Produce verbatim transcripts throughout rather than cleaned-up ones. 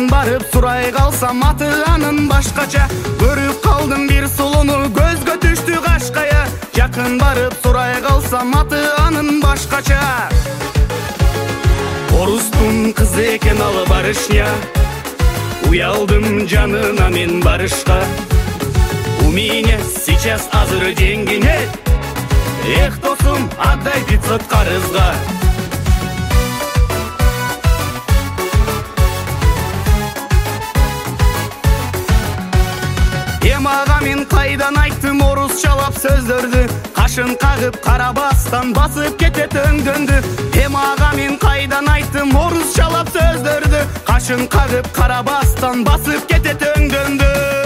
Жакын барып сурай калсам аты анын башкача. Көрүп калдым бир сулуну көзгө түштү кашкая. Жакын барып сурай калсам аты анын башкача. Орустун кызы экен ал барышня. Уялдым жанына мен барышка. У меня сейчас азыр деньги нет. Эх, досум, отдай пятьсот карызга. Эм ага мен кайдан айттым орусчалап сөздөрдү. Кашын кагып карабастан басып кетет өңдөндү. Эм ага мен кайдан айттым орусчалап сөздөрдү. Кашын кагып карабастан басып кетет өңдөндү.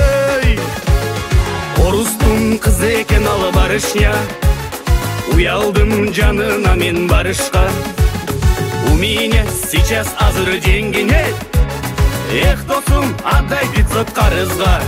Орустун кызы экен ал барышня. Уялдым жанына мен барышка. У меня сейчас азыр деньги нет. Эх, досум, отдай пятьсот карызга.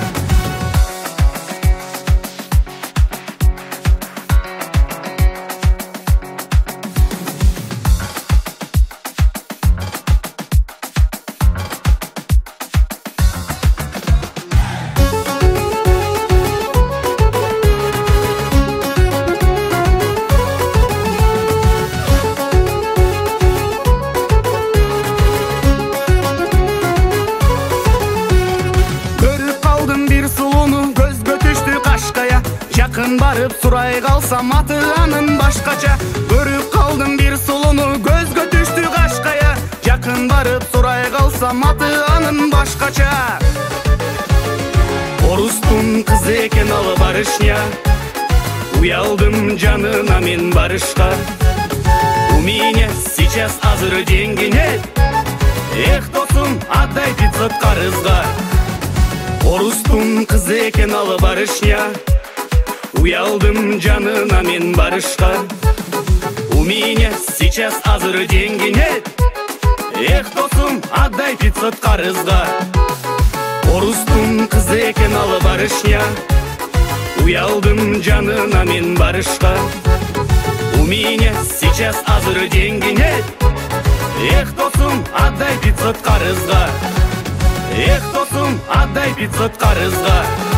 Жакын барып сурай калсам аты анын башкача. Көрүп калдым бир сулуну көзгө түштү кашкая. Жакын барып сурай калсам аты анын башкача. Орустун кызы экен ал барышня. Уялдым жанына мен барышка. У меня сейчас азыр деньги нет. Эх, досум, отдай пятьсот карызга. Орустун кызы экен ал барышня. Уялдым жанына мен барышка. У меня сейчас азыр деньги нет. Эх, досум, отдай пятьсот карызга. Орустун кызы экен ал барышня. Уялдым жанына мен барышка. У меня сейчас азыр деньги нет. Эх, досум, отдай пятьсот карызга. Эх, досум, отдай пятьсот карызга.